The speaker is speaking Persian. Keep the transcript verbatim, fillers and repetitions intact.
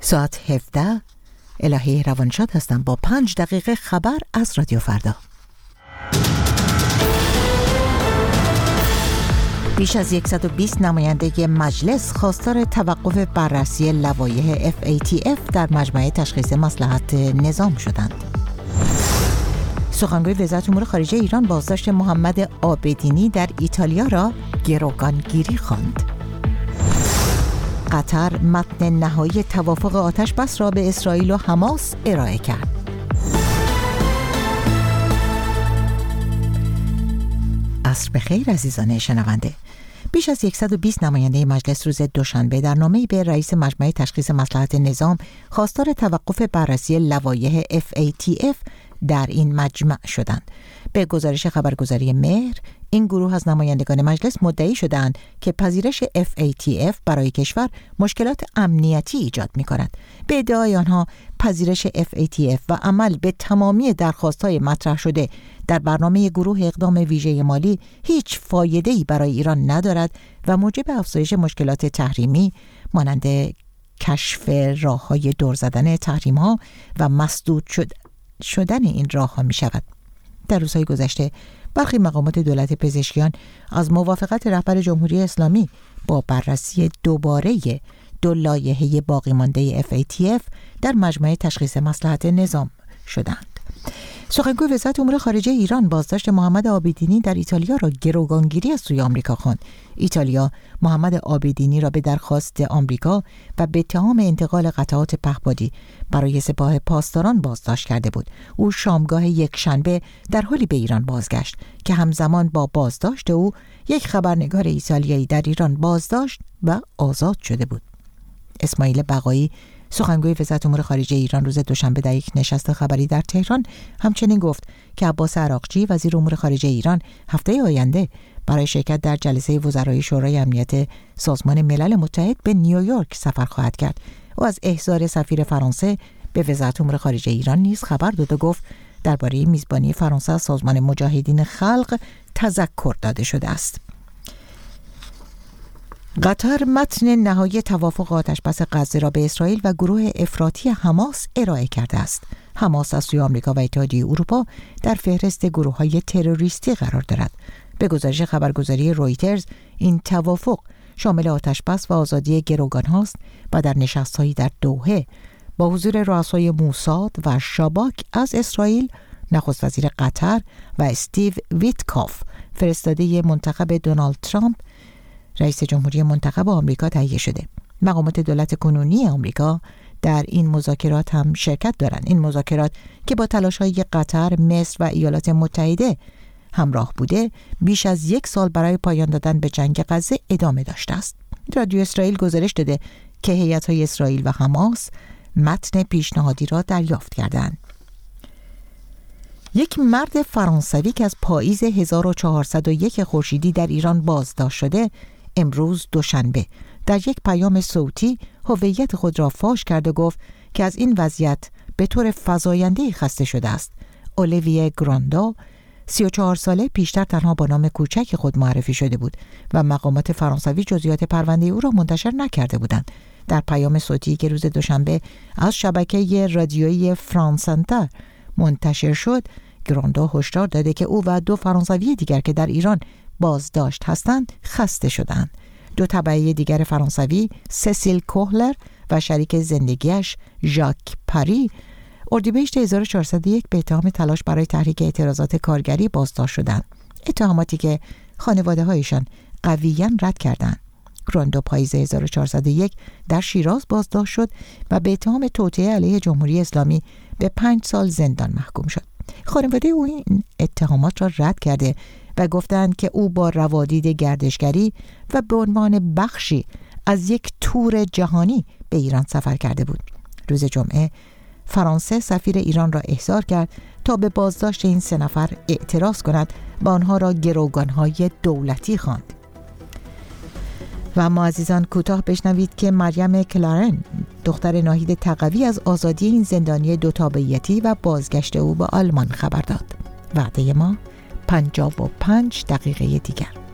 ساعت هفده. الهی روانشاد هستم با پنج دقیقه خبر از رادیو فردا. بیش از صد و بیست نماینده مجلس خواستار توقف بررسی لوایح اف ای تی اف در مجمع تشخیص مصلحت نظام شدند. سخنگوی وزارت امور خارجه ایران بازداشت محمد عابدینی در ایتالیا را گروگانگیری خواند. قطر متن نهایی توافق آتش بس را به اسرائیل و حماس ارائه کرد. عصر بخیر عزیزان شنونده. بیش از صد و بیست نماینده مجلس روز دوشنبه در نامه‌ای به رئیس مجمع تشخیص مصلحت نظام خواستار توقف بررسی لوایح اف ای تی اف در این مجمع شدند. به گزارش خبرگزاری مهر، این گروه از نمایندگان مجلس مدعی شدند که پذیرش اف ای تی اف برای کشور مشکلات امنیتی ایجاد می‌کند. به ادعای آنها پذیرش اف ای تی اف و عمل به تمامی درخواست‌های مطرح شده در برنامه گروه اقدام ویژه مالی هیچ فایده‌ای برای ایران ندارد و موجب افزایش مشکلات تحریمی مانند کشف راه‌های دور زدن تحریم‌ها و مسدود شد شدن این راه‌ها می‌شود. در روزهای گذشته برخی مقامات دولت پزشکیان از موافقت رهبر جمهوری اسلامی با بررسی دوباره دو لایحه باقی مانده اف ای تی اف در مجمع تشخیص مصلحت نظام شدند. سخنگوی وزارت امور خارجه ایران بازداشت محمد عابدینی در ایتالیا را گروگانگیری از سوی آمریکا خواند. ایتالیا محمد عابدینی را به درخواست آمریکا و به اتهام انتقال قطعات پهپادی برای سپاه پاسداران بازداشت کرده بود. او شامگاه یک شنبه در حالی به ایران بازگشت که همزمان با بازداشت او یک خبرنگار ایتالیایی در ایران بازداشت و آزاد شده بود. اسماعیل بقایی سخنگوی وزارت امور خارجه ایران روز دوشنبه در یک نشست خبری در تهران همچنین گفت که عباس عراقچی وزیر امور خارجه ایران هفته آینده برای شرکت در جلسه وزرای شورای امنیت سازمان ملل متحد به نیویورک سفر خواهد کرد. او از احضار سفیر فرانسه به وزارت امور خارجه ایران نیز خبر داد و گفت درباره میزبانی فرانسه از سازمان مجاهدین خلق تذکر داده شده است. قطر متن نهایی توافق آتش بس غزه را به اسرائیل و گروه افراطی حماس ارائه کرده است. حماس از سوی آمریکا و اتحادیه اروپا در فهرست گروه‌های تروریستی قرار دارد. به گزارش خبرگزاری رویترز، این توافق شامل آتش بس و آزادی گروگان هاست و در نشست‌هایی در دوحه با حضور رؤسای موساد و شاباک از اسرائیل، نخست وزیر قطر و استیو ویتکاف فرستاده منتخب دونالد ترامپ رئیس جمهوری منتخب آمریکا تهیه شده. مقامات دولت کنونی آمریکا در این مذاکرات هم شرکت دارند. این مذاکرات که با تلاش‌های قطر، مصر و ایالات متحده همراه بوده، بیش از یک سال برای پایان دادن به جنگ غزه ادامه داشته است. رادیو اسرائیل گزارش داده که هیئت‌های اسرائیل و حماس متن پیشنهادی را دریافت کردند. یک مرد فرانسوی که از پاییز هزار و چهارصد و یک خورشیدی در ایران بازداشت شده، امروز دوشنبه در یک پیام صوتی هویت خود را فاش کرد و گفت که از این وضعیت به طور فزاینده‌ای خسته شده است. اولیویه گراندو سی و چهار ساله پیشتر تنها با نام کوچک خود معرفی شده بود و مقامات فرانسوی جزئیات پرونده او را منتشر نکرده بودند. در پیام صوتی که روز دوشنبه از شبکه رادیویی فرانس انتر منتشر شد، گراندو هشدار داده که او و دو فرانسوی دیگر که در ایران بازداشت هستند خسته شدند. دو تبعه دیگر فرانسوی، سسیل کوهلر و شریک زندگیش ژاک پری، اردیبهشت هزار و چهارصد و یک به اتهام تلاش برای تحریک اعتراضات کارگری بازداشت شدند. اتهاماتی که خانواده‌هایشان قویاً رد کردند. گراندو پاییز هزار و چهارصد و یک در شیراز بازداشت شد و به اتهام توطئه علیه جمهوری اسلامی به پنج سال زندان محکوم شد. خانواده او این اتهامات را رد کرده و گفتند که او با روادید گردشگری و به عنوان بخشی از یک تور جهانی به ایران سفر کرده بود. روز جمعه فرانسه سفیر ایران را احضار کرد تا به بازداشت این سه نفر اعتراض کند و آنها را گروگان‌های دولتی خواند. و اما عزیزان کوتاه بشنوید که مریم کلارن، دختر ناهید تقوی، از آزادی این زندانی دو تابعیتی و بازگشت او به آلمان خبر داد. وعده ما پنجاه و پنج دقیقه دیگر.